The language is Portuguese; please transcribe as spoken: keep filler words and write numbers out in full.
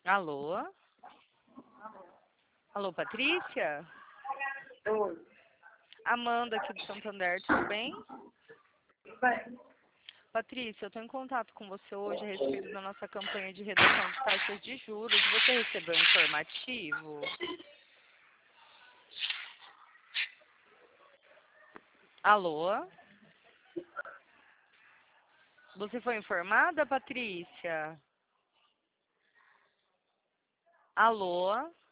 Alô? Alô, Patrícia? Oi. Amanda aqui do Santander, tudo bem? Bem, Patrícia, eu estou em contato com você hoje a respeito da nossa campanha de redução de taxas de juros. Você recebeu um informativo? Alô? Você foi informada, Patrícia? Alô?